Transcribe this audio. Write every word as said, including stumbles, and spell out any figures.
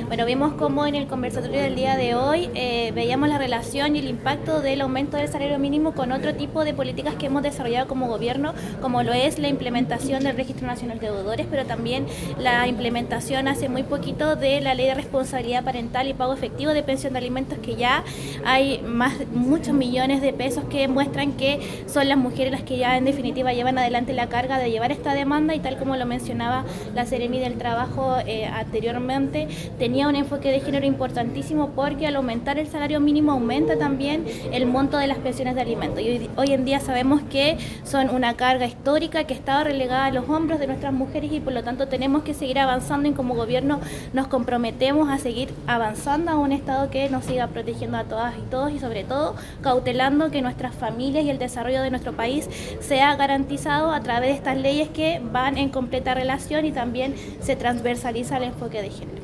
Bueno, vimos cómo en el conversatorio del día de hoy eh, veíamos la relación y el impacto del aumento del salario mínimo con otro tipo de políticas que hemos desarrollado como gobierno, como lo es la implementación del Registro Nacional de Deudores, pero también la implementación hace muy poquito de la Ley de Responsabilidad Parental y Pago Efectivo de Pensión de Alimentos, que ya hay más muchos millones de pesos que muestran que son las mujeres las que ya en definitiva llevan adelante la carga de llevar esta demanda, y tal como lo mencionaba la Seremi del Trabajo eh, anteriormente, tenía un enfoque de género importantísimo, porque al aumentar el salario mínimo aumenta también el monto de las pensiones de alimentos, y hoy, hoy en día sabemos que son una carga histórica que estaba relegada a los hombros de nuestras mujeres, y por lo tanto tenemos que seguir avanzando, y como gobierno nos comprometemos a seguir avanzando a un Estado que nos siga protegiendo a todas y todos, y sobre todo cautelando que nuestras familias y el desarrollo de nuestro país sea garantizado a través de estas leyes que van en completa relación, y también se transversaliza el enfoque de género.